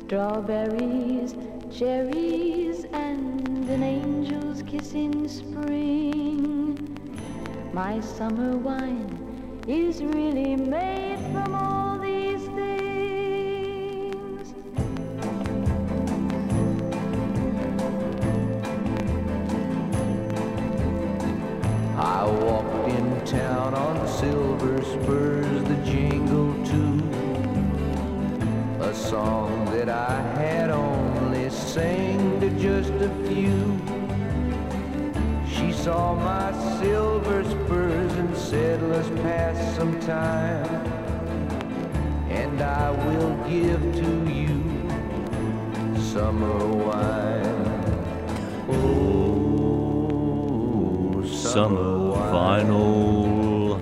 Strawberries, cherries, and an angel's kiss in spring. My summer wine is really made from all these things. I walked in town on silver spurs, the jingle too, a song that I had only sang to just a few. She saw my silver spurs and said, let's pass some time, and I will give to you summer wine. Oh, Summer Vinyl.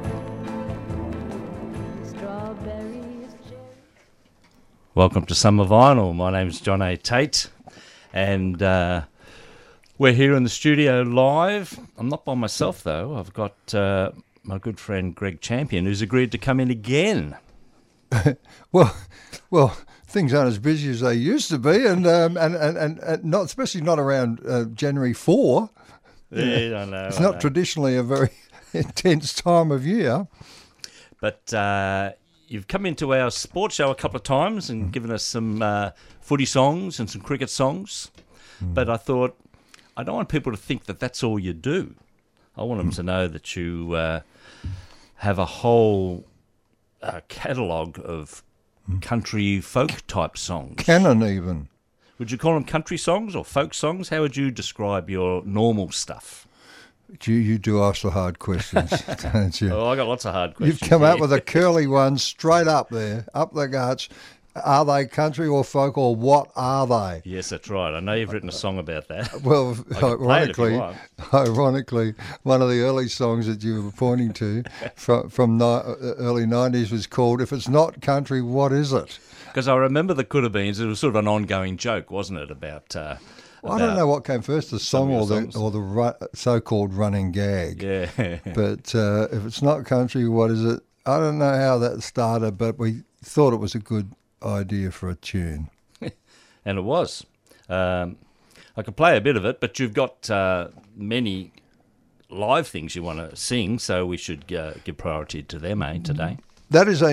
Strawberries, cherries. Welcome to Summer Vinyl. My name's John A. Tate, and we're here in the studio live. I'm not by myself, though. I've got my good friend Greg Champion, who's agreed to come in again. Well, things aren't as busy as they used to be, and not especially not around January 4. Yeah, I know. It's not traditionally a very intense time of year. But you've come into our sports show a couple of times and given us some footy songs and some cricket songs. But I thought, I don't want people to think that that's all you do. I want them to know that you have a whole catalogue of country folk type songs. Canon even. Would you call them country songs or folk songs? How would you describe your normal stuff? You do ask the hard questions, don't you? Oh, I got lots of hard questions. You've come here. out with a curly one straight up there, up the guts. Are they country or folk, or what are they? Yes, that's right. I know you've written a song about that. Well, I can play it if you want. ironically, one of the early songs that you were pointing to from early 90s was called "If It's Not Country, What Is It?" Because I remember the Could Have Beens. It was sort of an ongoing joke, wasn't it, about... I don't know what came first, the song or songs. the so-called running gag. Yeah. But if it's not country, what is it? I don't know how that started, but we thought it was a good idea for a tune. And it was. I could play a bit of it, but you've got many live things you want to sing, so we should give priority to them, today. That is a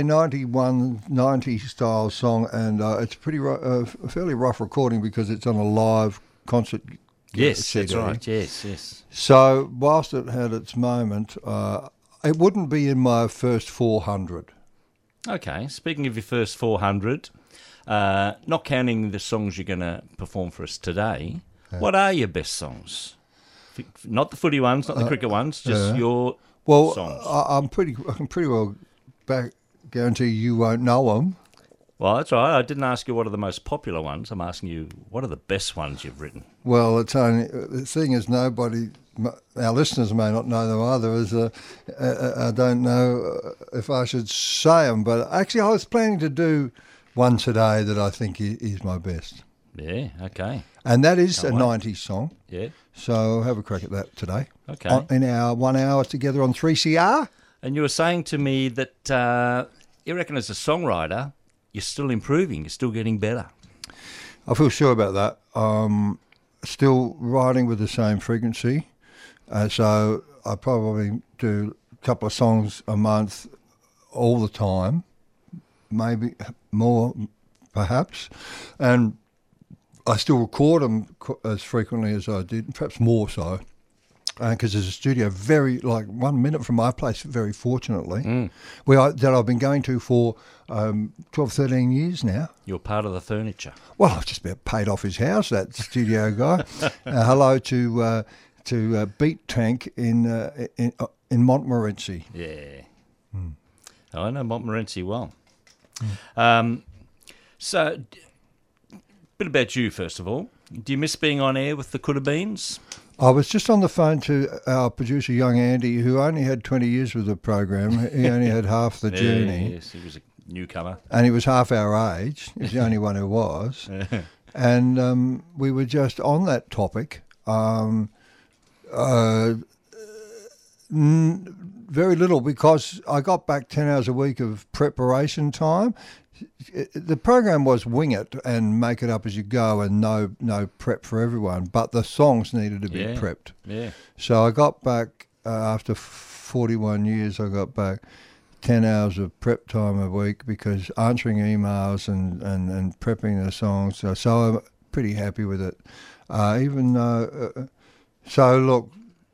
90 style song, and it's pretty a fairly rough recording because it's on a live concert. Yes, CD. that's right. Yes. So whilst it had its moment, it wouldn't be in my first 400. Okay, speaking of your first 400, not counting the songs you're going to perform for us today, what are your best songs? Not the footy ones, not the cricket ones, just your songs. I can pretty well guarantee you won't know them. Well, that's right. I didn't ask you what are the most popular ones. I'm asking you what are the best ones you've written. Well, it's only the thing is our listeners may not know them either. I don't know if I should say them, but actually I was planning to do one today that I think is my best. Yeah, okay. And that is a 90s song. Yeah. So have a crack at that today. Okay. In our 1 hour together on 3CR. And you were saying to me that you reckon as a songwriter, you're still improving, you're still getting better. I feel sure about that. Still writing with the same frequency. So I probably do a couple of songs a month all the time, maybe more perhaps. And I still record them as frequently as I did, perhaps more so. Because there's a studio 1 minute from my place, very fortunately, that I've been going to for 12, 13 years now. You're part of the furniture. Well, I've just about paid off his house, that studio guy. Hello to Beat Tank in Montmorency. Yeah. I know Montmorency well. So, a bit about you, first of all. Do you miss being on air with the Could Have Beens? I was just on the phone to our producer, young Andy, who only had 20 years with the program. He only had half the journey. Yes, he was a newcomer. And he was half our age. He was the only one who was. And we were just on that very little because I got back 10 hours a week of preparation time. The program was wing it and make it up as you go and no prep for everyone, but the songs needed to be prepped. Yeah. So I got back, after 41 years, I got back 10 hours of prep time a week because answering emails and prepping the songs. So I'm pretty happy with it. Even though, so look,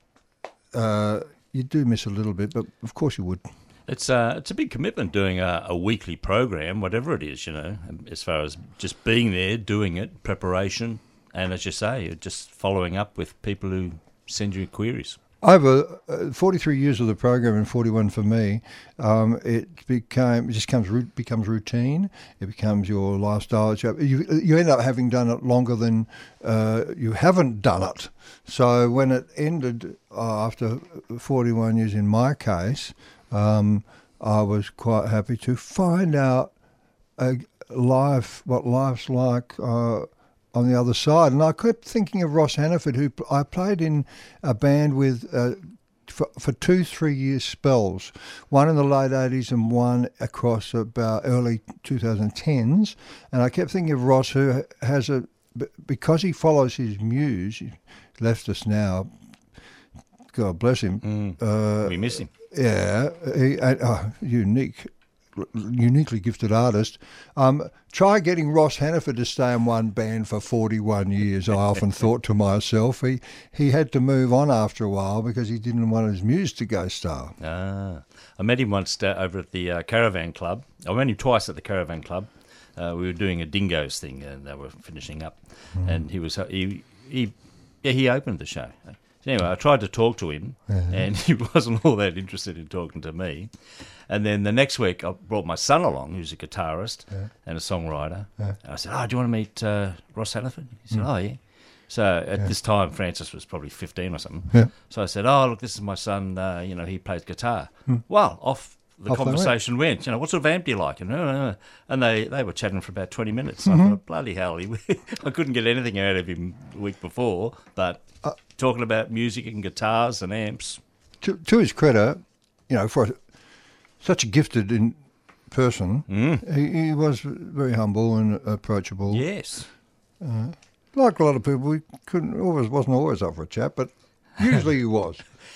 you do miss a little bit, but of course you would. It's a big commitment doing a weekly program, whatever it is, as far as just being there, doing it, preparation, and as you say, just following up with people who send you queries. Over 43 years of the program and 41 for me, it becomes routine. It becomes your lifestyle. You end up having done it longer than you haven't done it. So when it ended after 41 years, in my case, I was quite happy to find out what life's like on the other side. And I kept thinking of Ross Hannaford, who I played in a band with for 2-3 year spells, one in the late 80s and one across about early 2010s. And I kept thinking of Ross, who has because he follows his muse, he left us now, God bless him. We miss him. Yeah, uniquely gifted artist. Try getting Ross Hannaford to stay in one band for 41 years, I often thought to myself. He had to move on after a while because he didn't want his muse to go stale. I met him once over at the Caravan Club. I met him twice at the Caravan Club. We were doing a Dingoes thing and they were finishing up. And he opened the show. So anyway, I tried to talk to him, and he wasn't all that interested in talking to me. And then the next week, I brought my son along, who's a guitarist and a songwriter. And I said, do you want to meet Ross Hannaford? He said, oh, yeah. So at this time, Francis was probably 15 or something. Yeah. So I said, look, this is my son, he plays guitar. Well, off the conversation went. What sort of amp do you like? And they were chatting for about 20 minutes. I thought, bloody hell, I couldn't get anything out of him the week before, but talking about music and guitars and amps. To his credit, for such a gifted person, he was very humble and approachable. Yes. Like a lot of people, he wasn't always up for a chat, but usually he was.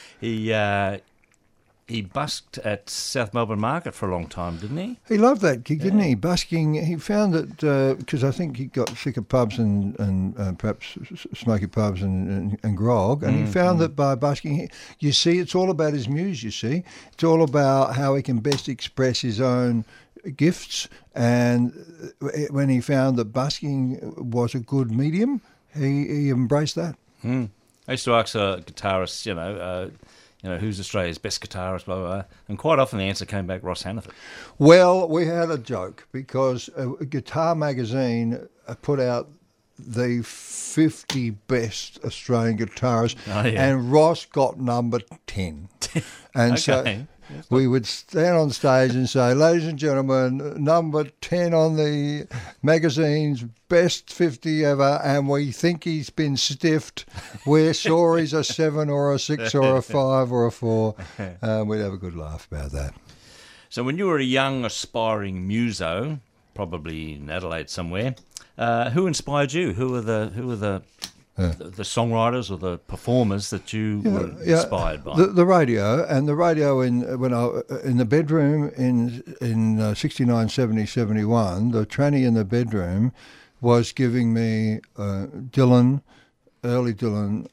He busked at South Melbourne Market for a long time, didn't he? He loved that gig, didn't he? Busking. He found that because I think he got sick of pubs and perhaps smoky pubs and grog, and he found that by busking, it's all about his muse. You see, it's all about how he can best express his own gifts. And when he found that busking was a good medium, he embraced that. I used to ask guitarists, who's Australia's best guitarist, blah, blah, blah. And quite often the answer came back Ross Hannaford. Well, we had a joke because Guitar Magazine put out the 50 best Australian guitarists, and Ross got number 10. And so we would stand on stage and say, ladies and gentlemen, number 10 on the magazine's best 50 ever, and we think he's been stiffed. We're sure he's a 7 or a 6 or a 5 or a 4. We'd have a good laugh about that. So when you were a young, aspiring muso, probably in Adelaide somewhere, who inspired you? Who were the songwriters or the performers that you were inspired by? The radio, and the radio in the bedroom in 69, 70, 71, the tranny in the bedroom was giving me Dylan, early Dylan,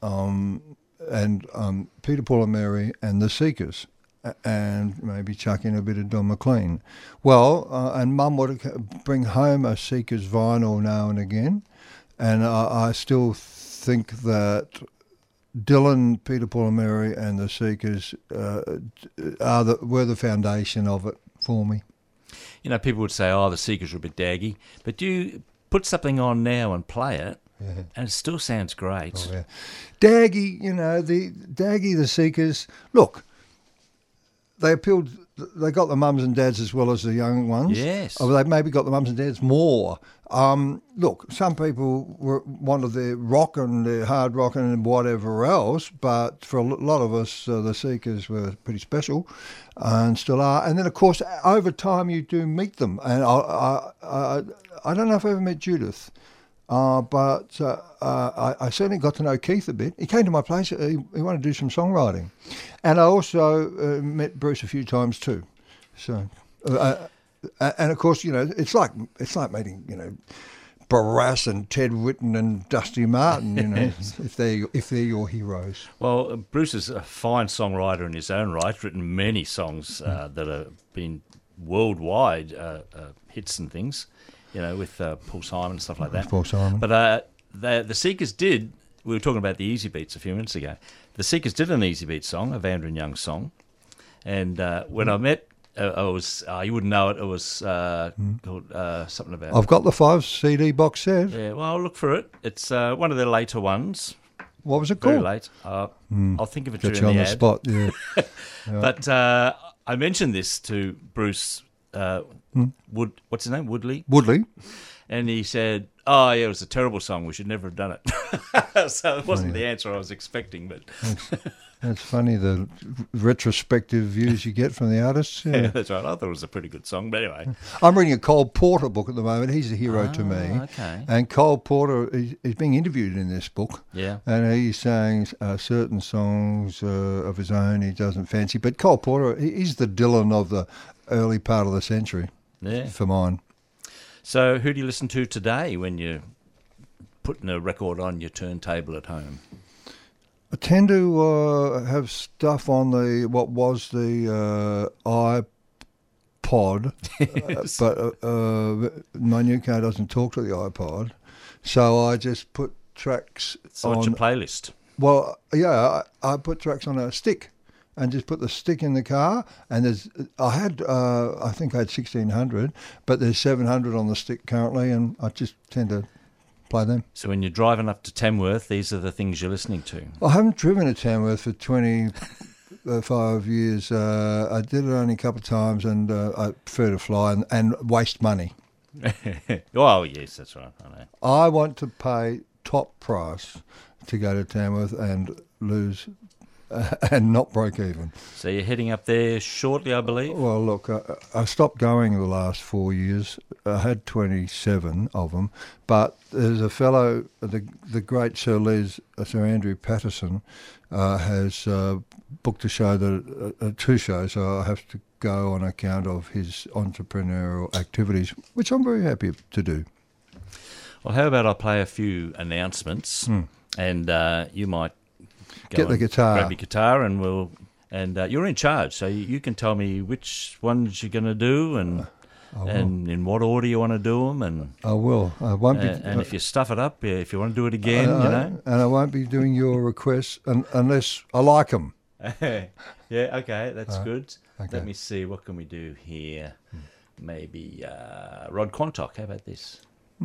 and Peter, Paul and Mary and the Seekers, and maybe chuck in a bit of Don McLean. Well, and Mum would bring home a Seekers vinyl now and again, and I still think that Dylan, Peter, Paul and Mary and the Seekers were the foundation of it for me. People would say, the Seekers are a bit daggy, but you put something on now and play it, and it still sounds great. Oh, yeah. Daggy, the Seekers, look, they appealed they got the mums and dads as well as the young ones. Yes. Or they maybe got the mums and dads more. Look, some people wanted their rock and their hard rock and whatever else, but for a lot of us, the Seekers were pretty special and still are. And then, of course, over time you do meet them. And I don't know if I ever met Judith. But I certainly got to know Keith a bit. He came to my place. He wanted to do some songwriting, and I also met Bruce a few times too. So, and of course, it's like meeting Barras and Ted Whitten and Dusty Martin. if they're your heroes. Well, Bruce is a fine songwriter in his own right. Written many songs that have been worldwide hits and things. With Paul Simon and stuff like that. Paul Simon. But the Seekers did, we were talking about the Easy Beats a few minutes ago. The Seekers did an Easy Beat song, a Vandron Young song. And when I met, you wouldn't know it, it was called something about... I've got the 5 CD box set. Yeah, well, I'll look for it. It's one of their later ones. What was it Very called? late. I'll think of it Got during you on the the ad. spot, yeah. But I mentioned this to Bruce... what's his name? Woodley. And he said, "Oh, yeah, it was a terrible song. We should never have done it." So it wasn't the answer I was expecting. But that's funny, the retrospective views you get from the artists. Yeah. yeah, that's right. I thought it was a pretty good song. But anyway, I'm reading a Cole Porter book at the moment. He's a hero to me. Okay. And Cole Porter is being interviewed in this book. Yeah. And he's saying certain songs of his own he doesn't fancy. But Cole Porter, he's the Dylan of the early part of the century. Yeah. For mine. So who do you listen to today when you're putting a record on your turntable at home? I tend to have stuff on what was the iPod, Yes. but my new car doesn't talk to the iPod, so I just put tracks So what's your playlist? Well, yeah, I put tracks on a stick. And just put the stick in the car, and I think I had 1,600, but there's 700 on the stick currently, and I just tend to play them. So when you're driving up to Tamworth, these are the things you're listening to. I haven't driven to Tamworth for 25 years. I did it only a couple of times, and I prefer to fly and waste money. Oh, yes, that's right. I know. I want to pay top price to go to Tamworth and lose and not break even. So you're heading up there shortly, I believe? Well, look, I stopped going the last 4 years. I had 27 of them, but there's a fellow, the great Sir Andrew Patterson, has booked a show, 2 shows, so I have to go on account of his entrepreneurial activities, which I'm very happy to do. Well, how about I play a few announcements, and you might Get the guitar. Grab your guitar, and you're in charge, so you can tell me which ones you're going to do, and in what order you want to do them, and I will. I won't be. And if you stuff it up, if you want to do it again, and I won't be doing your requests unless I like them. Yeah, okay, that's good. Okay. Let me see, what can we do here? Maybe Rod Quantock. How about this?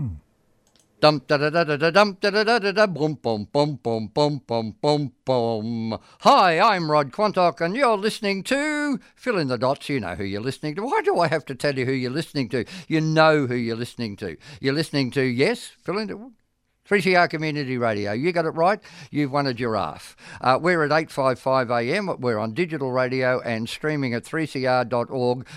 Dum da da da da da dum da da da da da boom boom boom boom boom boom boom boom. Hi, I'm Rod Quantock, and you're listening to fill in the dots. You know who you're listening to. Why do I have to tell you who you're listening to? You know who you're listening to. You're listening to fill in the 3CR Community Radio. You got it right. You've won a giraffe. We're at 8:55 a.m. We're on digital radio and streaming at 3cr.org.au.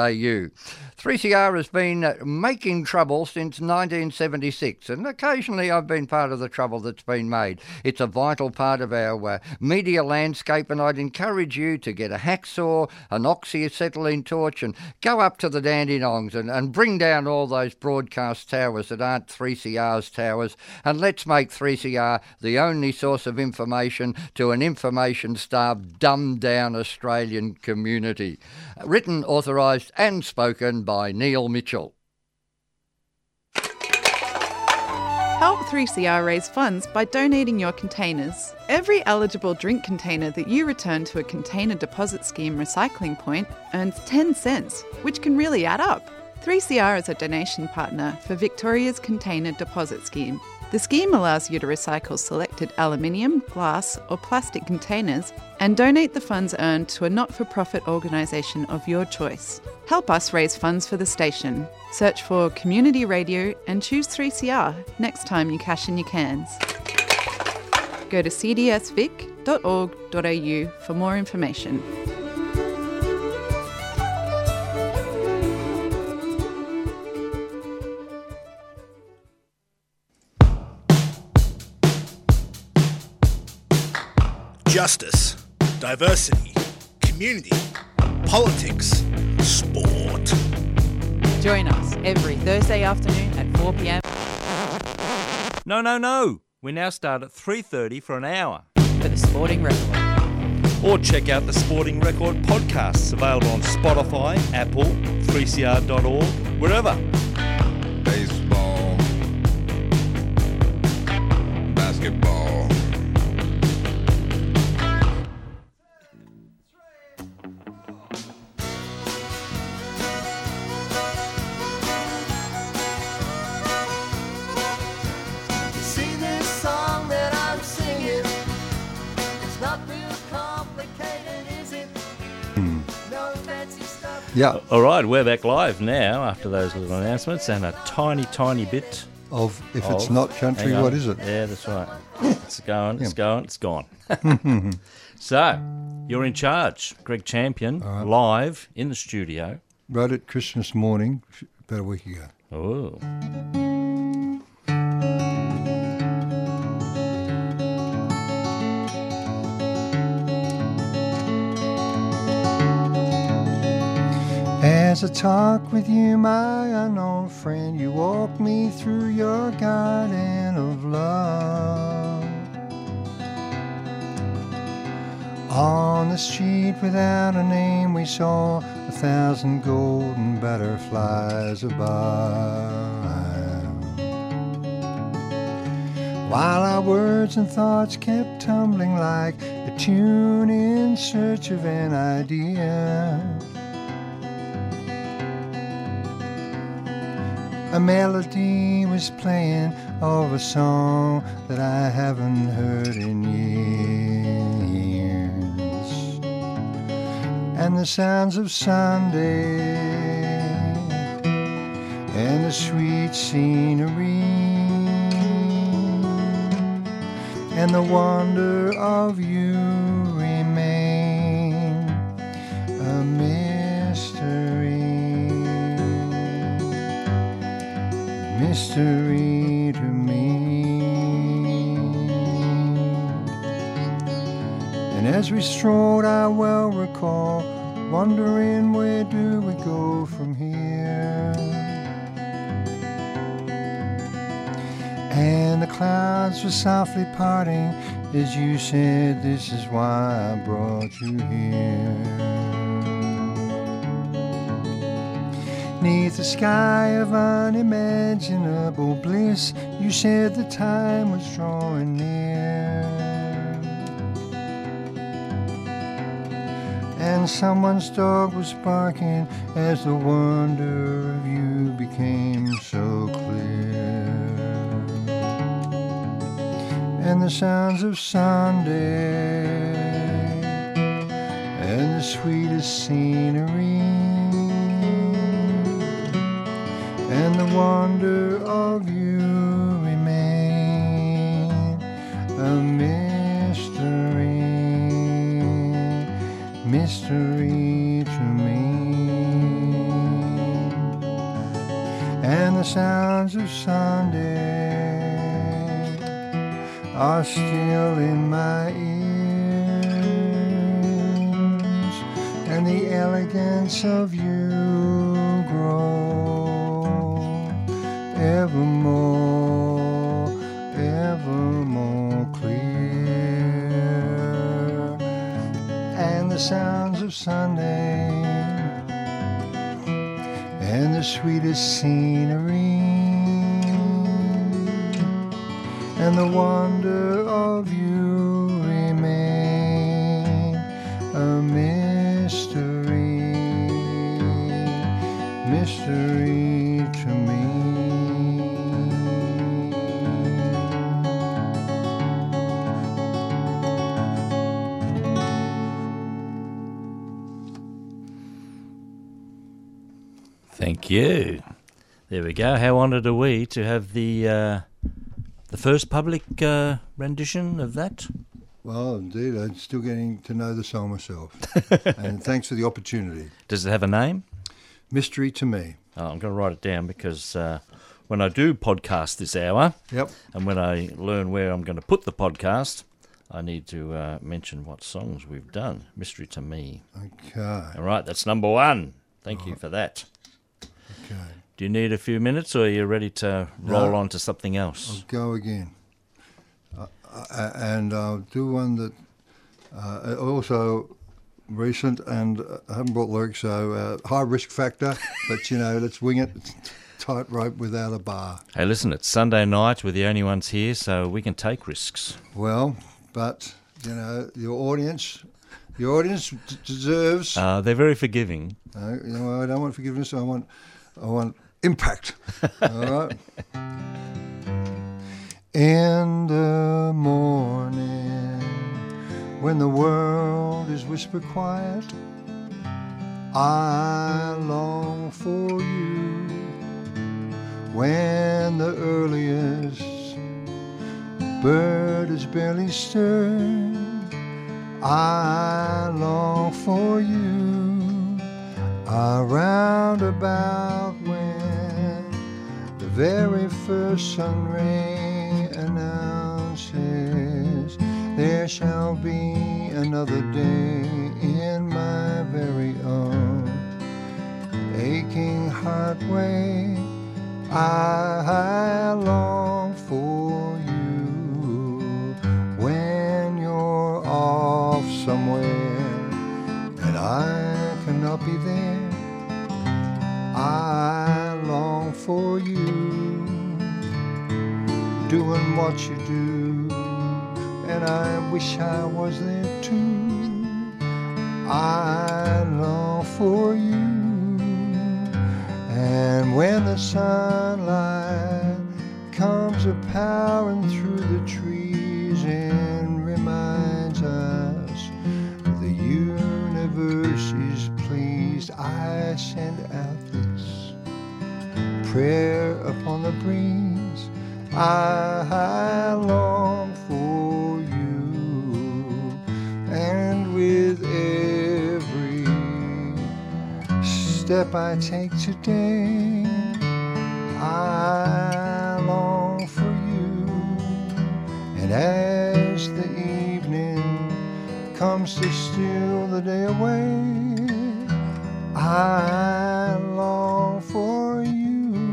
3CR has been making trouble since 1976, and occasionally I've been part of the trouble that's been made. It's a vital part of our media landscape, and I'd encourage you to get a hacksaw, an oxyacetylene torch, and go up to the Dandenongs and bring down all those broadcast towers that aren't 3CR's towers, and let's make 3CR the only source of information to an information-starved, dumbed-down Australian community. Written, authorised and spoken by Neil Mitchell. Help 3CR raise funds by donating your containers. Every eligible drink container that you return to a container deposit scheme recycling point earns 10 cents, which can really add up. 3CR is a donation partner for Victoria's Container Deposit Scheme. The scheme allows you to recycle selected aluminium, glass, or plastic containers and donate the funds earned to a not-for-profit organisation of your choice. Help us raise funds for the station. Search for Community Radio and choose 3CR next time you cash in your cans. Go to cdsvic.org.au for more information. Justice, diversity, community, politics, sport. Join us every Thursday afternoon at 4 p.m. No. We now start at 3:30 for an hour. for the Sporting Record. Or check out the Sporting Record podcasts available on Spotify, Apple, 3cr.org, wherever. Baseball, basketball. See this song that I'm singing? It's not real complicated, is it? No fancy stuff. Yeah, All right, we're back live now after those little announcements and a tiny bit. of if it's not country, Hang on. what is it? Yeah, that's right. It's gone. So, you're in charge, Greg Champion, live in the studio. Wrote it Christmas morning about a week ago. Oh. As I talk with you, my unknown friend, you walk me through your garden of love. On the street without a name, we saw 1,000 golden butterflies above. While our words and thoughts kept tumbling like a tune in search of an idea. A melody was playing of a song that I haven't heard in years. And the sounds of Sunday and the sweet scenery and the wonder of you remain a mystery to me. And as we strolled, I well recall wondering, where do we go from here? And the clouds were softly parting as you said, this is why I brought you here. Neath the sky of unimaginable bliss, you said the time was drawing near. And someone's dog was barking as the wonder of you became so clear. And the sounds of Sunday and the sweetest scenery and the wonder of you remain a mystery to me. And the sounds of Sunday are still in my ears, and the elegance of you grows evermore clear. And the sounds of Sunday and the sweetest scenery and the wonder of you remain a mystery to me. you. There we go. How honoured are we to have the first public rendition of that? Well, indeed, I'm still getting to know the song myself. And thanks for the opportunity. Does it have a name? Mystery to Me. Oh, I'm going to write it down because when I do podcast this hour, Yep. and when I learn where I'm going to put the podcast, I need to mention what songs we've done. Mystery to Me. Okay. All right, that's number one. Thank you for that. Okay. Do you need a few minutes, or are you ready to roll No. on to something else? I'll go again. And I'll do one that also recent, and I haven't brought lyrics, so high risk factor, but let's wing it. It's tightrope without a bar. Hey, listen, it's Sunday night. We're the only ones here, so we can take risks. Well, but, your audience deserves... They're very forgiving. I don't want forgiveness, I want impact. All right? In the morning, when the world is whisper quiet, I long for you. When the earliest bird is barely stirred, I long for you. Around about when the very first sun ray announces there shall be another day in my very own aching heartway, I long for you. When you're off somewhere and I cannot be there, I long for you. Doing what you do, and I wish I was there too. I long for you. And when the sunlight comes a-powering through the trees and reminds us the universe is pleased, I send out this prayer upon the breeze. I long for you, and with every step I take today, I long for you. And as the evening comes to steal the day away, I long for you.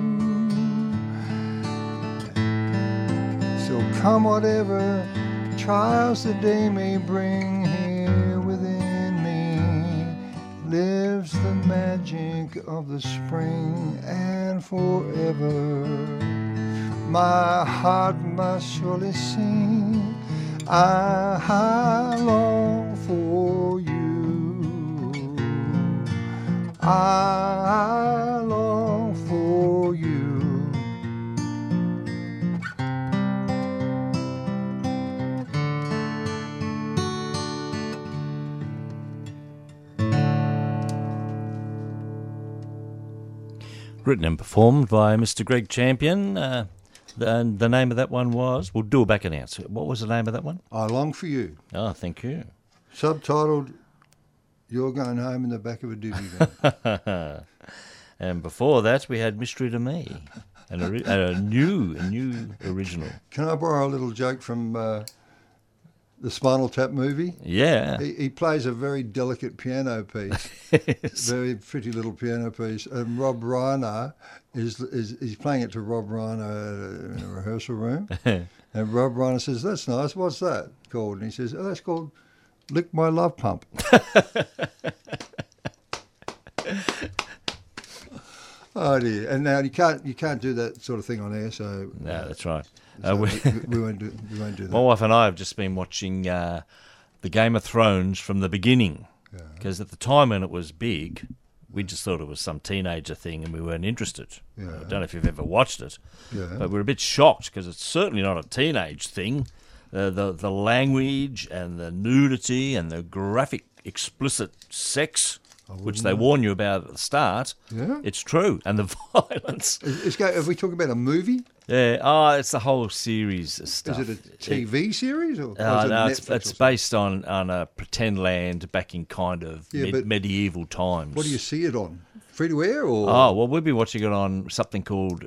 So come whatever trials the day may bring, here within me lives the magic of the spring, and forever my heart must surely sing. I long for you. I long for you. Written and performed by Mr. Greg Champion. The name of that one was... We'll do a back announce. What was the name of that one? I long for you. Oh, thank you. Subtitled, You're Going Home in the Back of a Divvy Van. And before that, we had Mystery to Me, a new original. Can I borrow a little joke from the Spinal Tap movie? Yeah. He plays a very delicate piano piece, Yes. very pretty little piano piece. And Rob Reiner he's playing it to Rob Reiner in a rehearsal room. And Rob Reiner says, "That's nice. What's that called?" And he says, "Oh, that's called Lick My Love Pump." Oh dear! And now you can't do that sort of thing on air. So No, that's right. so we won't do that. My wife and I have just been watching the Game of Thrones from the beginning, because at the time when it was big, we just thought it was some teenager thing and we weren't interested. Yeah. I don't know if you've ever watched it, Yeah. but we're a bit shocked because it's certainly not a teenage thing. The language and the nudity and the graphic, explicit sex which they warn you about at the start, Yeah? it's true. And the violence. Are we talking about a movie? Yeah, it's the whole series of stuff. Is it a TV series? Or is it No, Netflix or it's something? based on a pretend land back in kind of Yeah, but medieval times. What do you see it on? Free to air or? Oh, well, we'll be watching it on something called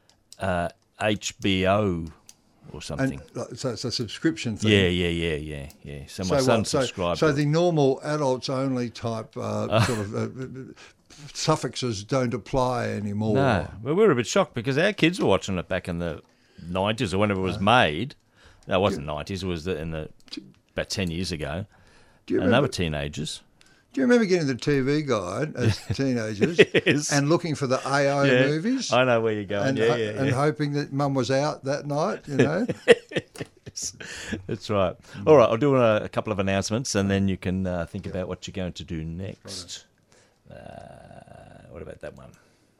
HBO or something. So it's a subscription thing. Yeah. So my son subscribed. So the normal adults only type sort of suffixes don't apply anymore. No, well, we were a bit shocked because our kids were watching it back in the 90s or whenever it was made. No, it wasn't 90s. It was about 10 years ago. Do you And they remember, were teenagers. do you remember getting the TV guide as teenagers Yes. and looking for the AO Yeah, movies? I know where you're going. And, and yeah. hoping that Mum was out that night, you know? That's right. All right, I'll do a couple of announcements and then you can think about what you're going to do next. What about that one?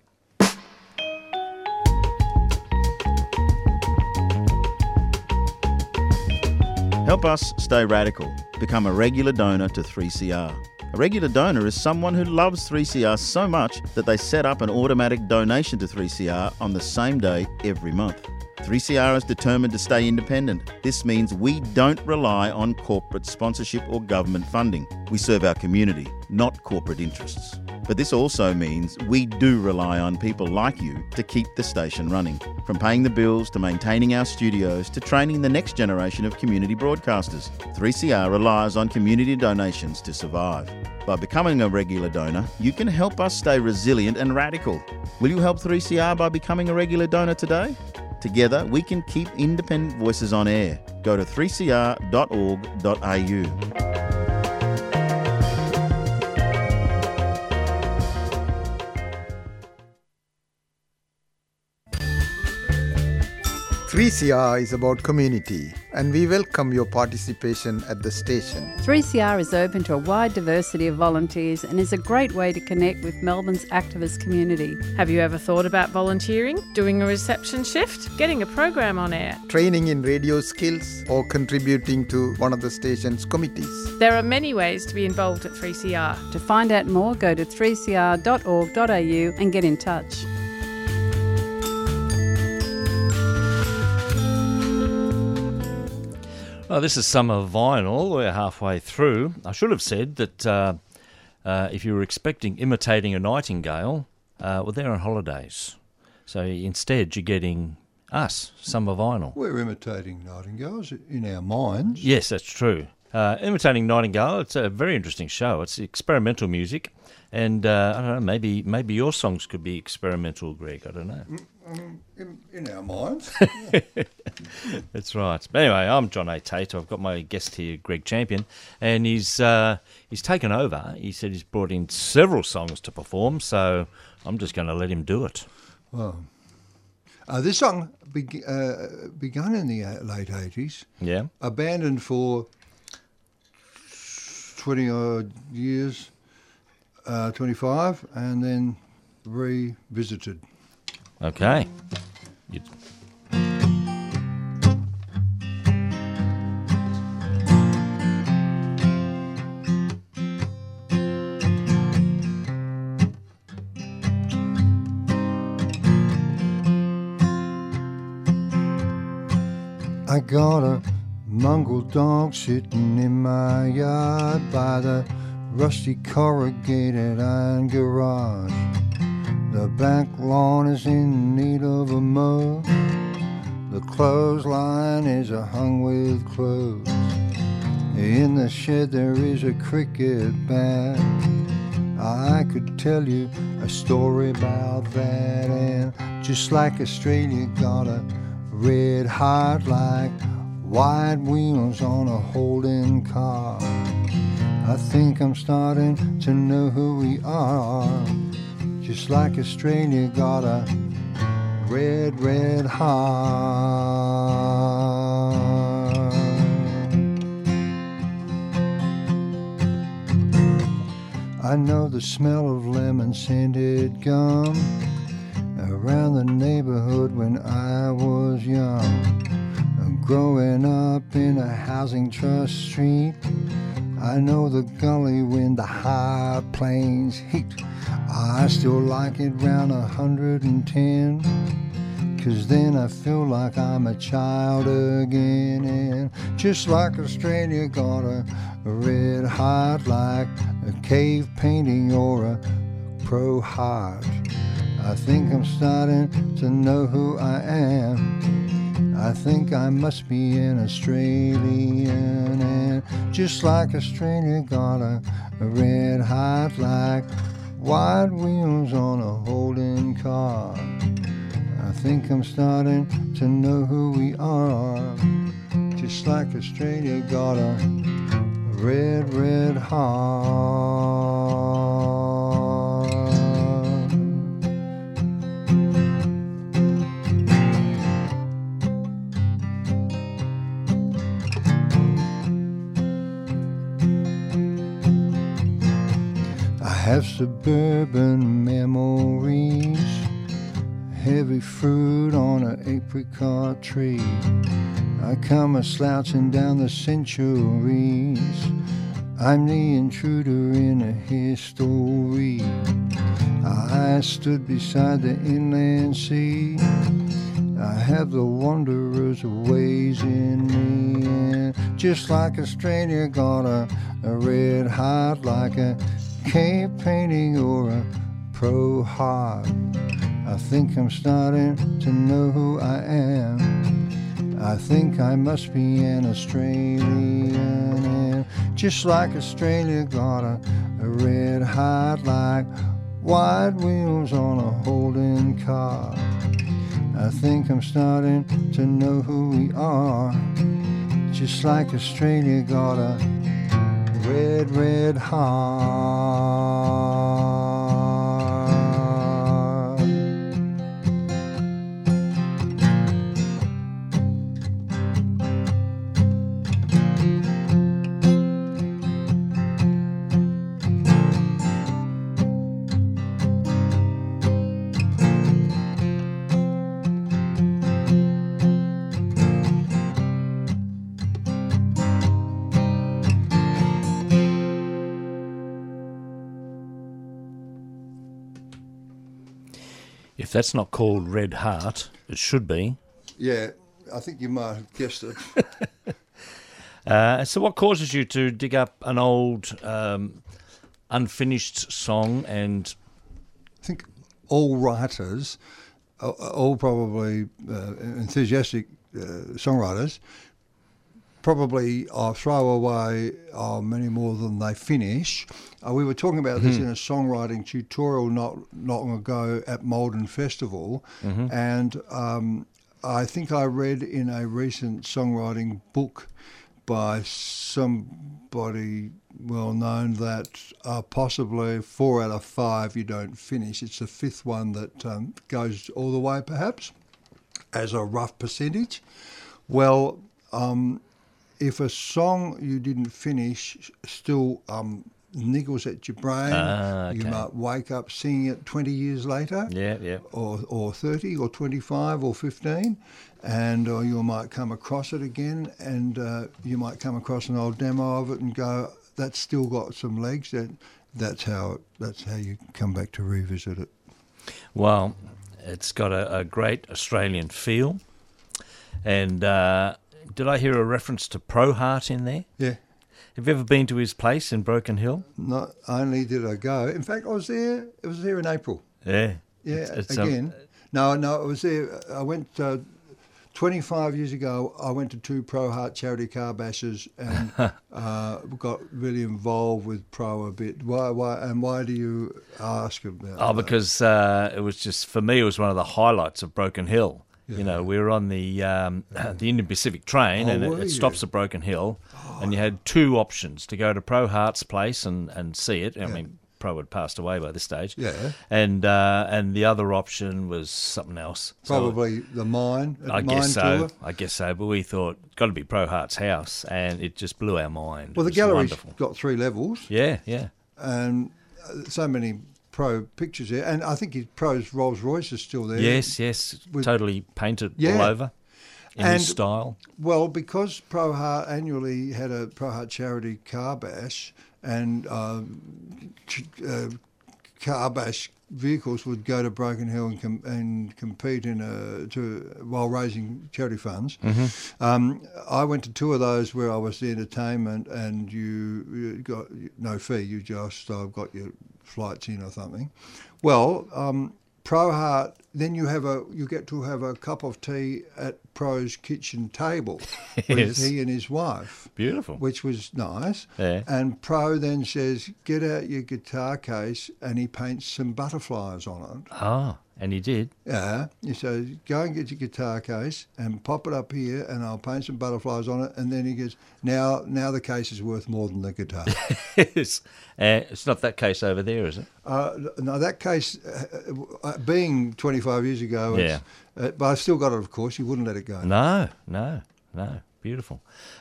Help us stay radical. Become a regular donor to 3CR. A regular donor is someone who loves 3CR so much that they set up an automatic donation to 3CR on the same day every month. 3CR is determined to stay independent. This means we don't rely on corporate sponsorship or government funding. We serve our community, not corporate interests. But this also means we do rely on people like you to keep the station running. From paying the bills to maintaining our studios to training the next generation of community broadcasters, 3CR relies on community donations to survive. By becoming a regular donor, you can help us stay resilient and radical. Will you help 3CR by becoming a regular donor today? Together, we can keep independent voices on air. Go to 3cr.org.au. 3CR is about community, and we welcome your participation at the station. 3CR is open to a wide diversity of volunteers and is a great way to connect with Melbourne's activist community. Have you ever thought about volunteering, doing a reception shift, getting a program on air? Training in radio skills or contributing to one of the station's committees. There are many ways to be involved at 3CR. To find out more, go to 3cr.org.au and get in touch. Oh, this is Summer Vinyl. We're halfway through. I should have said that if you were expecting Imitating a Nightingale, well, they're on holidays. So instead, you're getting us, Summer Vinyl. We're imitating nightingales in our minds. Yes, that's true. Imitating Nightingale, it's a very interesting show. It's experimental music. And I don't know, maybe your songs could be experimental, Greg. I don't know. In our minds. That's right. But anyway, I'm John A. Tate. I've got my guest here, Greg Champion, and he's taken over. He said he's brought in several songs to perform, so I'm just going to let him do it. Well, this song begun in the late 80s. Yeah. Abandoned for 20-odd years, 25, and then revisited. Okay. I got a mongrel dog sitting in my yard by the rusty corrugated iron garage. The back lawn is in need of a mow. The clothesline is hung with clothes. In the shed there is a cricket bat. I could tell you a story about that, and just like Australia got a red heart like wide wheels on a Holden car. I think I'm starting to know who we are. Just like Australia got a red, red heart. I know the smell of lemon-scented gum around the neighborhood when I was young. Growing up in a housing trust street, I I know the gully when the high plains heat. I still like it round 110, 'cause then I feel like I'm a child again. And just like Australia got a red heart, like a cave painting or a pro heart. I think I'm starting to know who I am. I think I must be an Australian. And just like Australia got a red heart, like wide wheels on a Holden car. I think I'm starting to know who we are. Just like Australia got a red, red heart. I have suburban memories, heavy fruit on an apricot tree. I come a-slouching down the centuries. I'm the intruder in a history. I stood beside the inland sea. I have the wanderer's ways in me. And just like Australia got a red heart, like a cave painting or a pro heart. I think I'm starting to know who I am. I think I must be an Australian. And just like Australia got a red heart, like wide wheels on a Holden car. I think I'm starting to know who we are. Just like Australia got a red, red heart. If that's not called Red Heart, it should be. Yeah, I think you might have guessed it. So what causes you to dig up an old unfinished song? And I think all writers, all probably enthusiastic songwriters, probably throw away many more than they finish. We were talking about this in a songwriting tutorial not long ago at Malden Festival, and I think I read in a recent songwriting book by somebody well known that possibly 4 out of 5 you don't finish. It's the 5th one that goes all the way, perhaps, as a rough percentage. Well, if a song you didn't finish still niggles at your brain, you might wake up singing it 20 years later, or 30 or 25 or 15, and you might come across it again, and you might come across an old demo of it and go, that's still got some legs. That's how you come back to revisit it. Well, it's got a great Australian feel, and did I hear a reference to Pro Heart in there? Yeah. Have you ever been to his place in Broken Hill? Not only did I go. In fact, I was there. It was there in April. Yeah. Yeah. Again. No. It was there. I went 25 years ago. I went to 2 Pro Heart charity car bashes and got really involved with Pro a bit. Why? And why do you ask about? Oh, because it was just, for me, it was one of the highlights of Broken Hill. Yeah. You know, we were on the Indian Pacific train, and it stops at Broken Hill, and you had 2 options: to go to Pro Heart's place and see it. I mean, Pro had passed away by this stage. Yeah. And the other option was something else. Probably the mine. I guess so. I guess so. But we thought, got to be Pro Heart's house, and it just blew our mind. Well, the gallery's got 3 levels. Yeah, yeah. And so many Pro pictures there, and I think his Pro's Rolls Royce is still there. Yes, totally painted all over. in this style? Well, because Pro Heart annually had a Pro Heart charity car bash, and car bash vehicles would go to Broken Hill and compete while raising charity funds. I went to 2 of those where I was the entertainment, and you got no fee. You just got your flights in or something. Well, Pro Heart, then you get to have a cup of tea at Pro's kitchen table with he and his wife. Beautiful. Which was nice. Yeah. And Pro then says, get out your guitar case, and he paints some butterflies on it. Oh, and he did. Yeah. He says, go and get your guitar case and pop it up here, and I'll paint some butterflies on it. And then he goes, now the case is worth more than the guitar. Yes. It's not that case over there, is it? No, that case, being 25 years ago, Yeah. But I still got it, of course. You wouldn't let it go. No. Beautiful.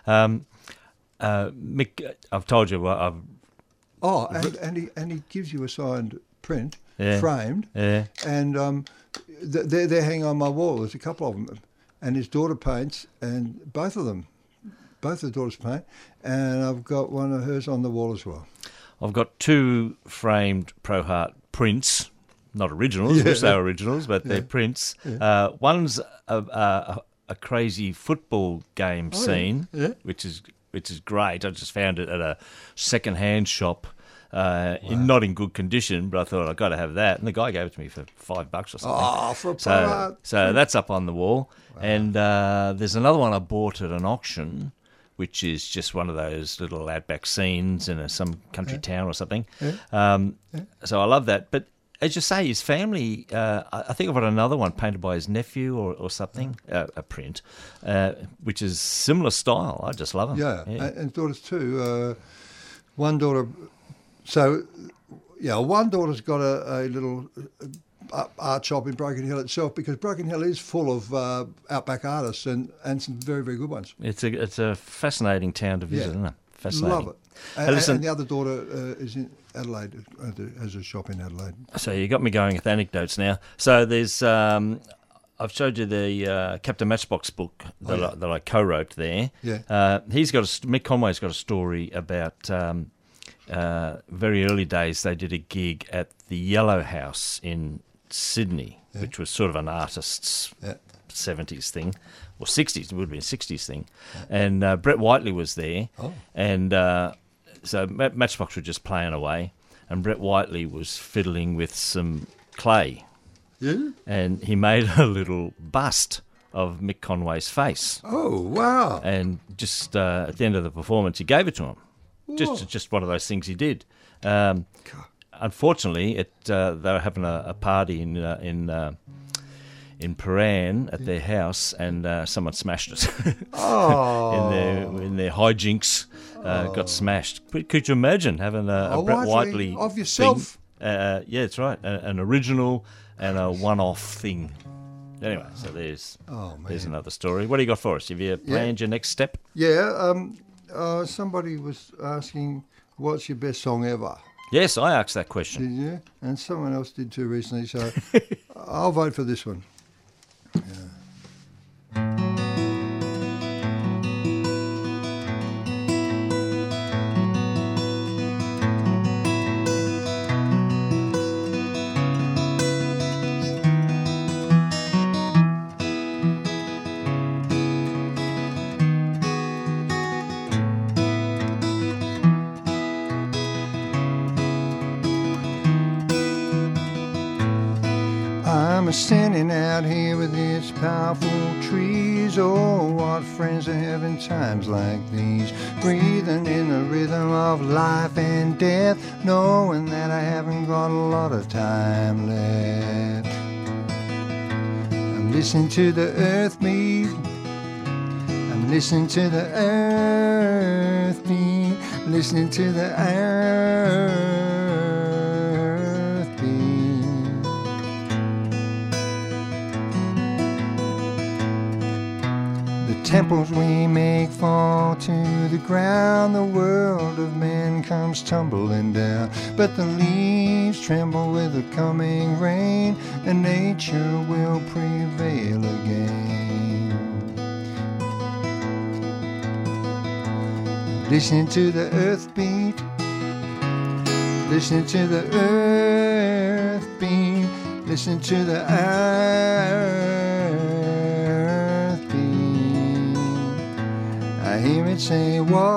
Mick, I've told you what I've... Oh, and he gives you a signed print, Yeah. framed, Yeah. and they're hanging on my wall. There's a couple of them, and his daughter paints, and both the daughters paint, and I've got one of hers on the wall as well. I've got 2 framed Pro Heart prints, not originals, Yeah. wish they were originals, but they're Yeah. prints. Yeah. One's a crazy football game scene, Yeah. which is great. I just found it at a second-hand shop. Not in good condition, but I thought I've got to have that. And the guy gave it to me for $5 or something. Oh, for a Pro Heart. So that's up on the wall. Wow. And there's another one I bought at an auction, which is just one of those little outback scenes in some country town or something. Yeah. So I love that. But as you say, his family, I think I've got another one painted by his nephew or something, a print, which is similar style. I just love them. Yeah. And daughters too. One daughter... So, yeah, one daughter's got a little art shop in Broken Hill itself, because Broken Hill is full of outback artists and some very, very good ones. It's a fascinating town to visit, isn't it? Fascinating. Love it. And the other daughter is in Adelaide, has a shop in Adelaide. So you got me going with anecdotes now. So there's... I've showed you the Captain Matchbox book that I co-wrote there. Yeah. Mick Conway's got a story about... very early days, they did a gig at the Yellow House in Sydney, which was sort of an artist's 70s thing, or 60s, it would be a 60s thing. And Brett Whiteley was there, and so Matchbox were just playing away, and Brett Whiteley was fiddling with some clay. Yeah? And he made a little bust of Mick Conway's face. Oh, wow. And just at the end of the performance, he gave it to him. Just one of those things he did. Unfortunately, they were having a party in Paran at their house, and someone smashed it. in their hijinks, got smashed. Could you imagine having a Brett Whiteley of yourself? Yeah, that's right. An original and a one-off thing. Anyway, so there's another story. What do you got for us? Have you planned your next step? Yeah. Somebody was asking, what's your best song ever? Yes, I asked that question. Did you? And someone else did too recently, so I'll vote for this one. I'm standing out here with these powerful trees. Oh, what friends I have in times like these. Breathing in the rhythm of life and death, knowing that I haven't got a lot of time left. I'm listening to the earth beat. I'm listening to the earth beat. Listening to the earth beat. Temples we make fall to the ground. The world of man comes tumbling down, but the leaves tremble with the coming rain, and nature will prevail again. listening to the earth beat, listening to the earth beat, listening to the earth beat. I hear it say,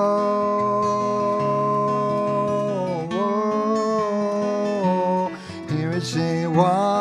whoa, whoa. Hear it say, whoa.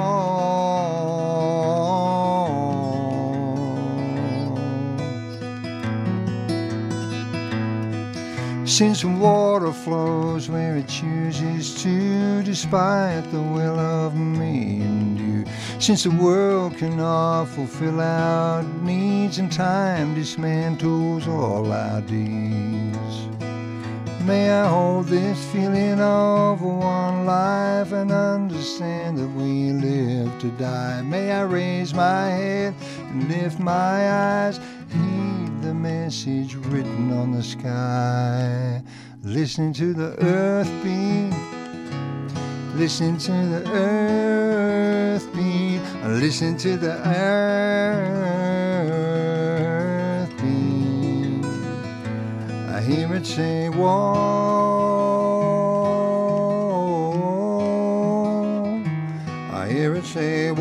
Since water flows where it chooses to, despite the will of me and you. Since the world cannot fulfill our needs and time dismantles all our deeds. May I hold this feeling of one life and understand that we live to die. May I raise my head and lift my eyes, heed the message written on the sky. Listening to the earth beat, listening to the earth beat, listening to the earth beat. I hear it say, whoa. I hear it say,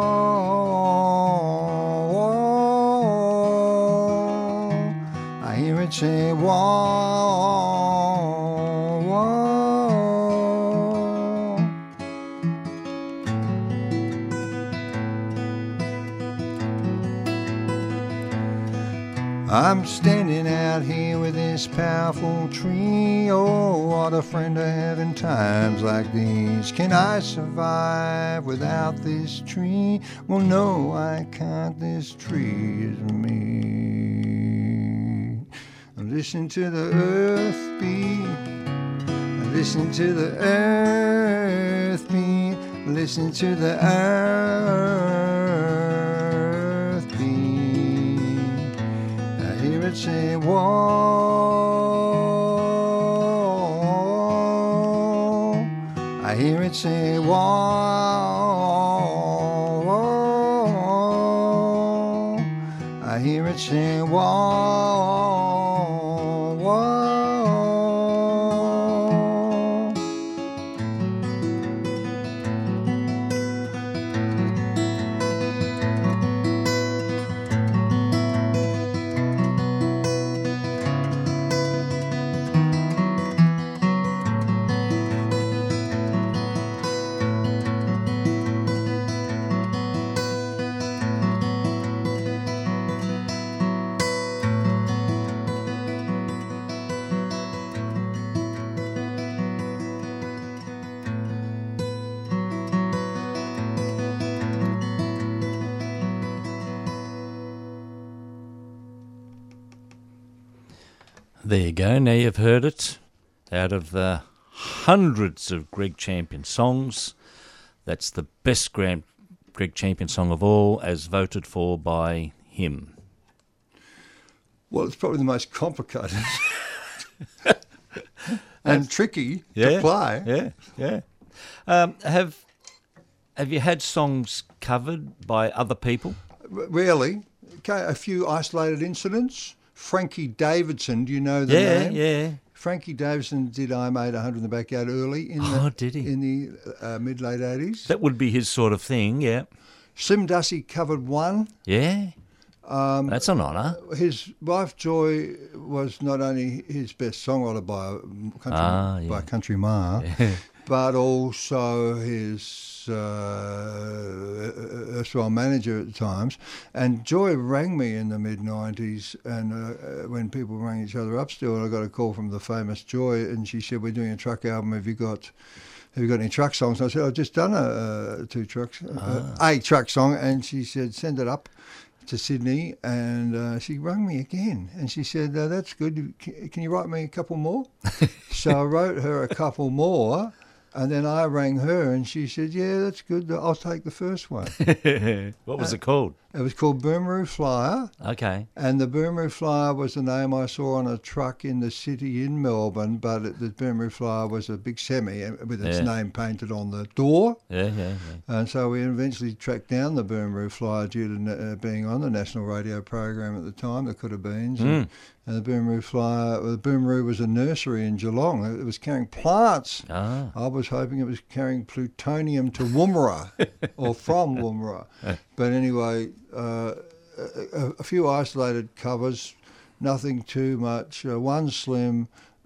whoa. I hear it say, whoa, whoa. I'm standing out here with this powerful tree. Oh, what a friend I have in times like these. Can I survive without this tree? Well, no, I can't. This tree is me. Listen to the earth beat, listen to the earth beat, listen to the earth beat. I hear it say, whoa. I hear it say, whoa, whoa. I hear it say, whoa. There you go. Now you've heard it. Out of the hundreds of Greg Champion songs, that's the best Greg Champion song of all, as voted for by him. Well, it's probably the most complicated and tricky to play. Yeah. Have you had songs covered by other people? Rarely. Okay, a few isolated incidents. Frankie Davidson, do you know the name? Yeah. Frankie Davidson did I Made 100 in the Backyard early in did he? In the mid-late 80s. That would be his sort of thing, yeah. Slim Dussey covered one. Yeah. That's an honour. His wife Joy was not only his best songwriter by Country Ma, but also his erstwhile manager at times. And Joy rang me in the mid-90s, and when people rang each other up still, and I got a call from the famous Joy, and she said, "We're doing a truck album. Have you got any truck songs?" And I said, "I've just done a truck song," and she said, "Send it up to Sydney," and she rang me again, and she said, "That's good. Can you write me a couple more?" So I wrote her a couple more, and then I rang her, and she said, "Yeah, that's good. I'll take the first one." What was it called? It was called Boomeroo Flyer. Okay. And the Boomeroo Flyer was the name I saw on a truck in the city in Melbourne, but the Boomeroo Flyer was a big semi with its name painted on the door. Yeah. And so we eventually tracked down the Boomeroo Flyer due to being on the national radio program at the time, the Could Have Beens. And the Boomeroo Flyer, the Boomeroo was a nursery in Geelong. It was carrying plants. Ah. I was hoping it was carrying plutonium to Woomera or from Woomera. But anyway, a few isolated covers, nothing too much. One Slim,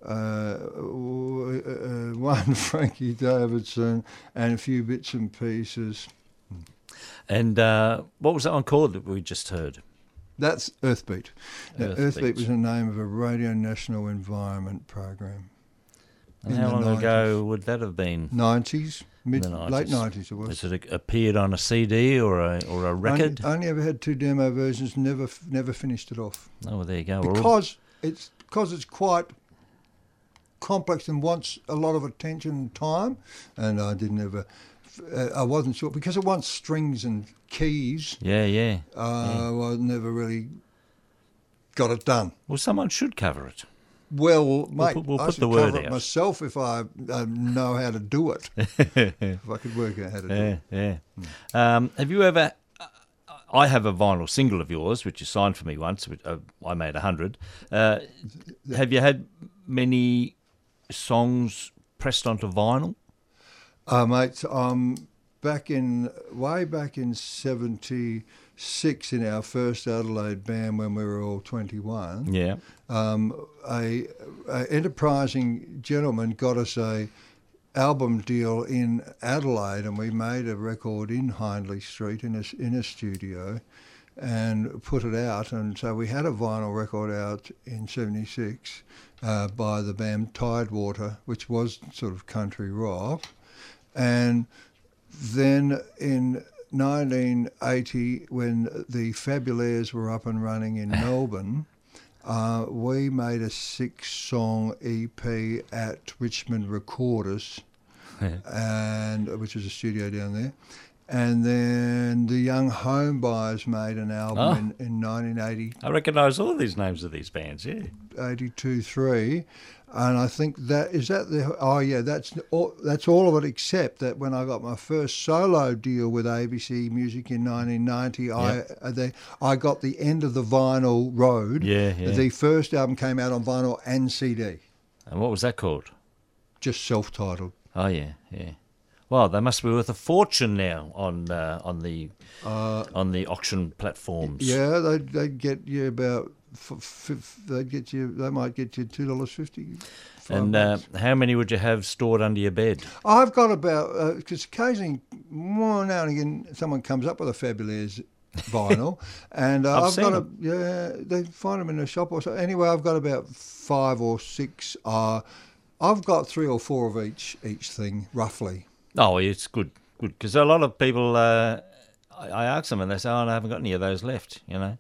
one Frankie Davidson, and a few bits and pieces. And what was that one called that we just heard? That's Earthbeat. Now, Earthbeat. Earthbeat was the name of a Radio National Environment program. And how long ago would that have been? 90s, The 90s. late 90s it was. Has it appeared on a CD or a record? Only ever had 2 demo versions, never finished it off. Oh, well, there you go. Because it's quite complex and wants a lot of attention and time, and I wasn't sure because it wants strings and keys. Yeah. I never really got it done. Well, someone should cover it. Well, mate, we'll I put should the word cover it out myself if I know how to do it. If I could work out how to do it. Yeah. Have you ever? I have a vinyl single of yours, which you signed for me once. Which, I made 100. Have you had many songs pressed onto vinyl? Mate, way back in 76 in our first Adelaide band when we were all 21. Yeah. A enterprising gentleman got us a album deal in Adelaide, and we made a record in Hindley Street in a studio and put it out. And so we had a vinyl record out in 76 by the band Tidewater, which was sort of country rock. And then in 1980, when the Fabulaires were up and running in Melbourne, we made a 6-song EP at Richmond Recorders, which was a studio down there. And then the Young Homebuyers made an album in 1980. I recognise all these names of these bands, yeah. 82-3. And I think that's all of it, except that when I got my first solo deal with ABC Music in 1990, I got the end of the vinyl road. Yeah. The first album came out on vinyl and CD. And what was that called? Just self-titled. Oh, yeah. Well, they must be worth a fortune now on the auction platforms. Yeah, they'd get you about. They might get you $2.50. And how many would you have stored under your bed? I've got about because occasionally, more now and again, someone comes up with a Fabulaires vinyl, and I've got they find them in a shop or so. Anyway, I've got about 5 or 6. I've got 3 or 4 of each thing roughly. Oh, it's good, because a lot of people. I ask them and they say, "Oh, I haven't got any of those left," you know.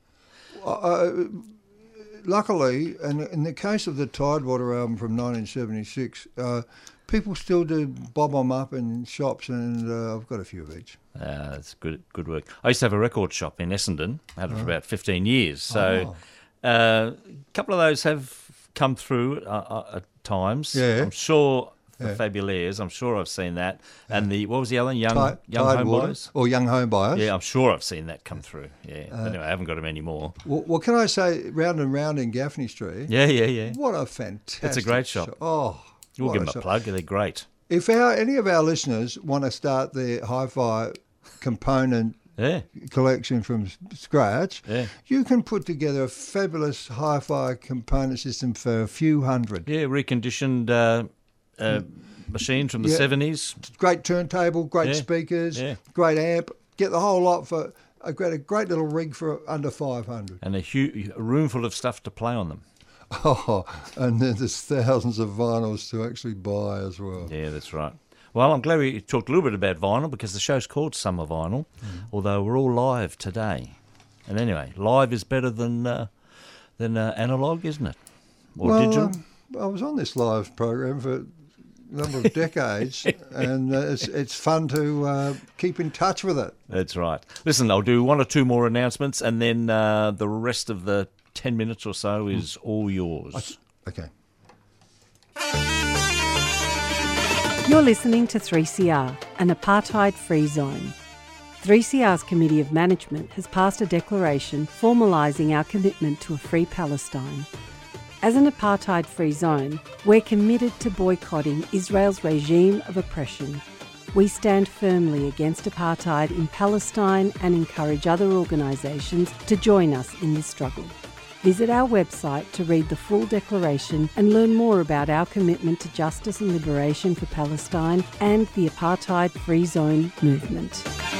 Luckily, and in the case of the Tidewater album from 1976, people still do bob them up in shops, and I've got a few of each. That's good work. I used to have a record shop in Essendon. I had it for about 15 years. So a couple of those have come through at times. Yeah. I'm sure the Fabulaires, I'm sure I've seen that. And what was the other one? Young Homebuyers? Or Young Homebuyers. Yeah, I'm sure I've seen that come through. Yeah. Anyway, I haven't got them anymore. Well, can I say Round and Round in Gaffney Street? Yeah. What a fantastic It's a great shop. Oh, we'll give them a plug. They're great. If any of our listeners want to start their hi-fi component collection from scratch, you can put together a fabulous hi-fi component system for a few hundred. Yeah, reconditioned machines from the 70s. Great turntable, great speakers, great amp. Get the whole lot for a great little rig for under 500. And a room full of stuff to play on them. Oh, and then there's thousands of vinyls to actually buy as well. Yeah, that's right. Well, I'm glad we talked a little bit about vinyl because the show's called Summer Vinyl, although we're all live today. And anyway, live is better than analogue, isn't it? Or digital? I was on this live program for number of decades, and it's fun to keep in touch with it. That's right. Listen, I'll do one or two more announcements, and then the rest of the 10 minutes or so is all yours. Okay. You're listening to 3CR, an apartheid-free zone. 3CR's Committee of Management has passed a declaration formalising our commitment to a free Palestine. As an apartheid-free zone, we're committed to boycotting Israel's regime of oppression. We stand firmly against apartheid in Palestine and encourage other organisations to join us in this struggle. Visit our website to read the full declaration and learn more about our commitment to justice and liberation for Palestine and the apartheid-free zone movement.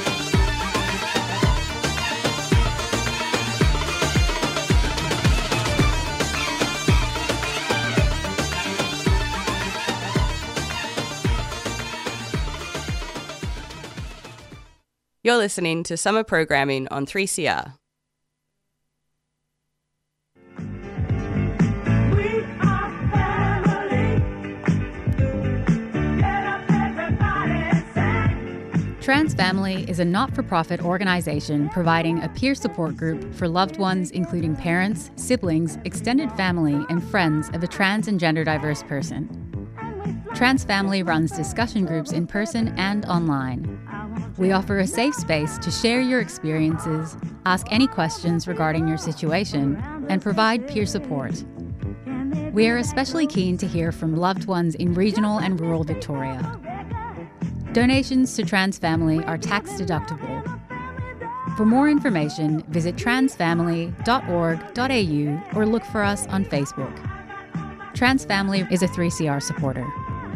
You're listening to summer programming on 3CR. Trans Family is a not-for-profit organisation providing a peer support group for loved ones including parents, siblings, extended family and friends of a trans and gender diverse person. Trans Family runs discussion groups in person and online. We offer a safe space to share your experiences, ask any questions regarding your situation, and provide peer support. We are especially keen to hear from loved ones in regional and rural Victoria. Donations to Trans Family are tax deductible. For more information, visit transfamily.org.au or look for us on Facebook. Trans Family is a 3CR supporter.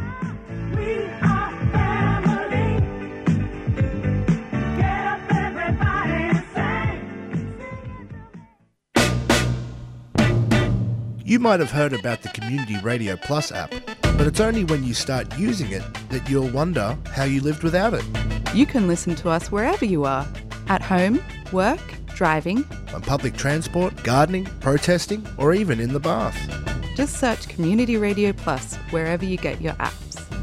You might have heard about the Community Radio Plus app, but it's only when you start using it that you'll wonder how you lived without it. You can listen to us wherever you are, at home, work, driving, on public transport, gardening, protesting, or even in the bath. Just search Community Radio Plus wherever you get your apps.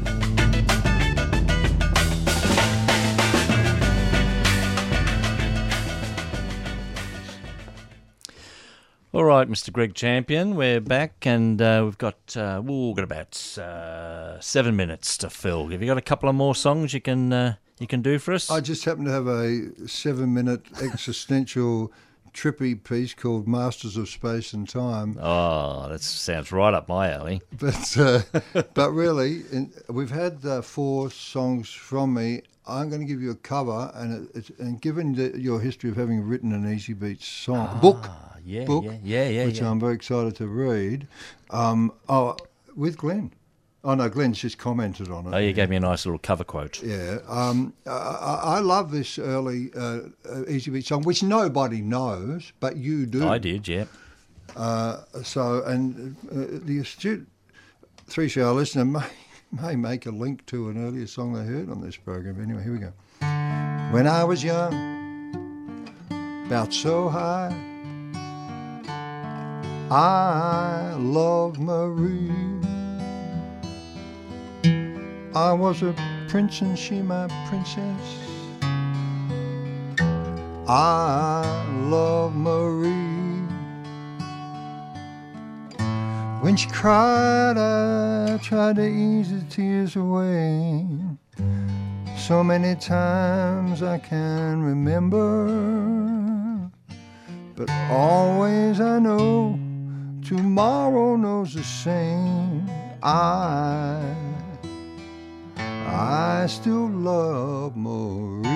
All right, Mr. Greg Champion, we're back, and we've got about 7 minutes to fill. Have you got a couple of more songs you can do for us? I just happen to have a 7-minute existential trippy piece called Masters of Space and Time. Oh, that sounds right up my alley. But really, we've had 4 songs from me. I'm going to give you a cover, and given your history of having written an Easy Beats song book, which I'm very excited to read, with Glenn. Oh, no, Glenn's just commented on it. Oh, you gave me a nice little cover quote. Yeah. I love this early Easy Beats song, which nobody knows, but you do. I did, yeah. The astute 3CR listener may make a link to an earlier song they heard on this program. Anyway, here we go. When I was young, about so high, I loved Marie. I was a prince and she my princess. I love Marie. When she cried, I tried to ease the tears away. So many times I can remember, but always I know tomorrow knows the same. I still love Marie.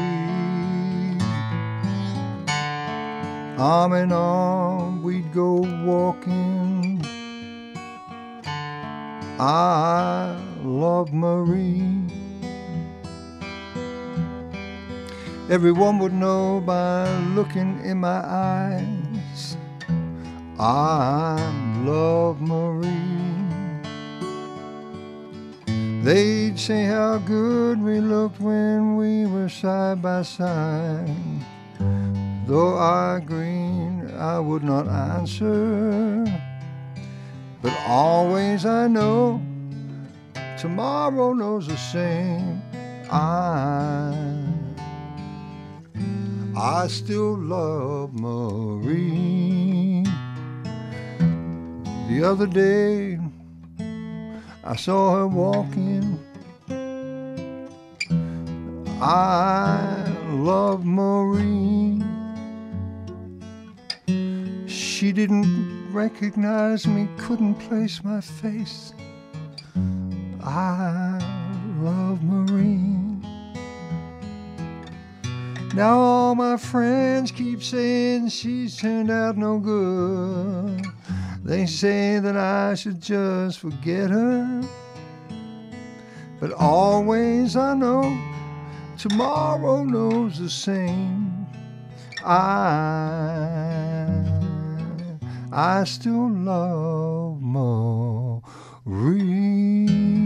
Arm in arm we'd go walking. I love Marie. Everyone would know by looking in my eyes. I love Marie. They'd say how good we looked when we were side by side. Though I agreed I would not answer, but always I know tomorrow knows the same. I still love Marie. The other day I saw her walking. I love Marie. She didn't recognize me, couldn't place my face. I love Marie. Now all my friends keep saying she's turned out no good. They say that I should just forget her. But always I know tomorrow knows the same. I still love Marie.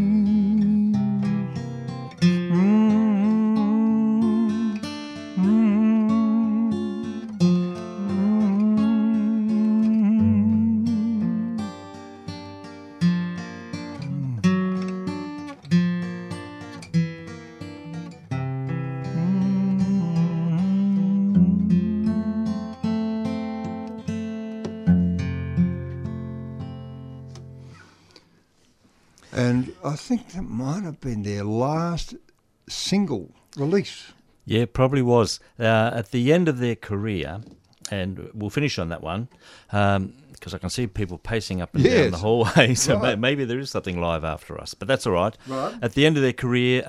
And I think that might have been their last single release. Yeah, probably was. At the end of their career, and we'll finish on that one, because I can see people pacing up and down the hallway, so Right. maybe there is something live after us, but that's all right. Right. At the end of their career,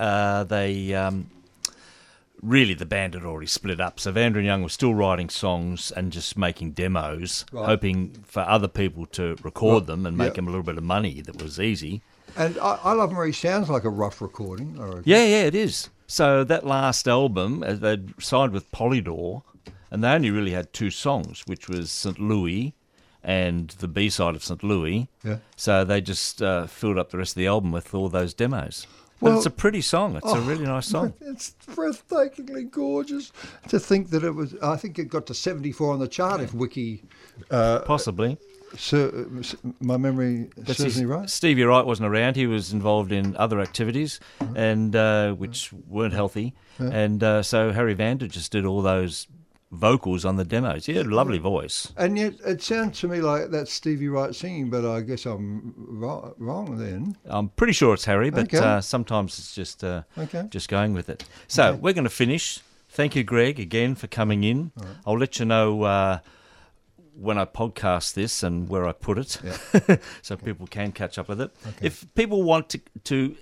really the band had already split up, so Vanda and Young was still writing songs and just making demos, Right. hoping for other people to record them and make Yeah. them a little bit of money. That was easy. And I Love Marie sounds like a rough recording. I reckon. Yeah, it is. So that last album, they'd signed with Polydor, and they only really had two songs, which was St. Louis and the B-side of St. Louis. Yeah. So they just filled up the rest of the album with all those demos. But Well, it's a pretty song. It's a really nice song. It's breathtakingly gorgeous. To think that it was, I think it got to 74 on the chart if Wiki... Possibly. My memory That's serves me right. Stevie Wright wasn't around. He was involved in other activities, and which weren't healthy. Yeah. And so Harry Vanda just did all those vocals on the demos. He had a lovely voice. And yet it sounds to me like that's Stevie Wright singing, but I guess I'm wrong then. I'm pretty sure it's Harry, but Okay. sometimes it's just Okay. just going with it. So we're going to finish. Thank you, Greg, again for coming in. All right. I'll let you know when I podcast this and where I put it, so people can catch up with it. Okay. If people want to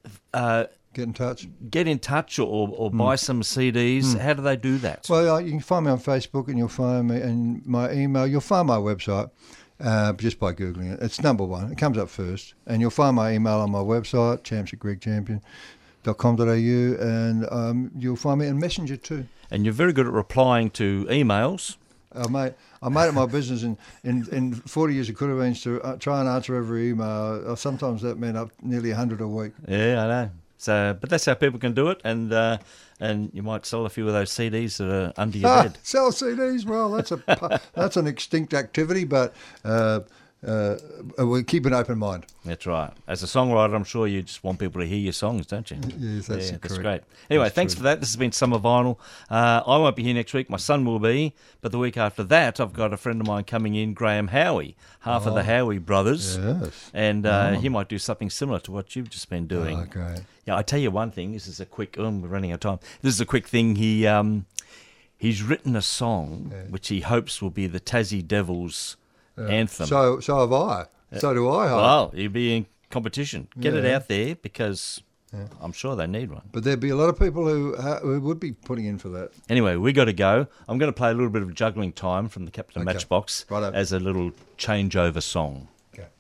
get in touch, or buy some CDs, how do they do that? Well, you can find me on Facebook, and you'll find me and my email. You'll find my website just by googling it. It's number one. It comes up first, and you'll find my email on my website, champs@gregchampion.com.au, and you'll find me in Messenger too. And you're very good at replying to emails. I made it my business in 40 years of Could Have Beens to try and answer every email. Sometimes that meant up nearly 100 a week. Yeah, I know. So, but that's how people can do it, and you might sell a few of those CDs that are under your bed. Sell CDs? Well, that's an extinct activity, but we keep an open mind. That's right. As a songwriter, I'm sure you just want people to hear your songs, don't you? Yes, that's that's correct. great. Anyway, That's thanks true. for that. This has been Summer Vinyl. I won't be here next week. My son will be. But the week after that, I've got a friend of mine coming in, Graham Howie, half of the Howie brothers. Yes. And he might do something similar to what you've just been doing. Oh, great. Yeah, I tell you one thing. This is a quick... we're running out of time. This is a quick thing. He's written a song which he hopes will be the Tassie Devils anthem. So have I. So do I. Well, you'll be in competition. Get it Yeah. out there because I'm sure they need one. But there'd be a lot of people who would be putting in for that. Anyway, we got to go. I'm going to play a little bit of Juggling Time from the Captain Okay. Matchbox Righto. as a little changeover song. Okay.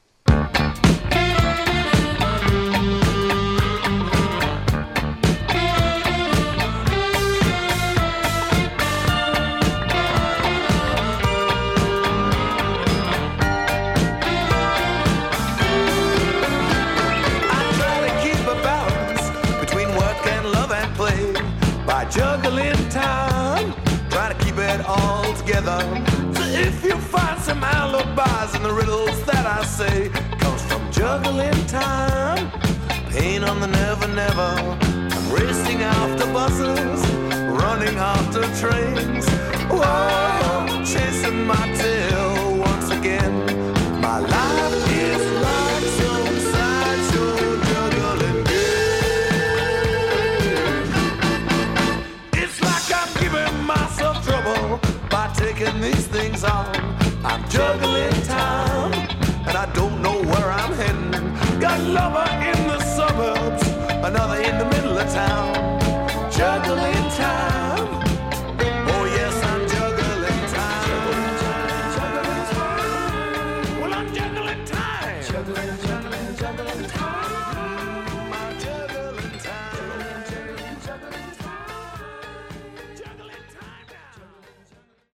I try to keep a balance between work and love and play by juggling time, trying to keep it all together. So if you find some alibis in the riddles that I say, comes from juggling time. pain on the never never. I'm racing after buses, running after trains. Whoa, chasing my tail once again. My life is like some sideshow juggling game. It's like I'm giving myself trouble by taking these things on. I'm juggling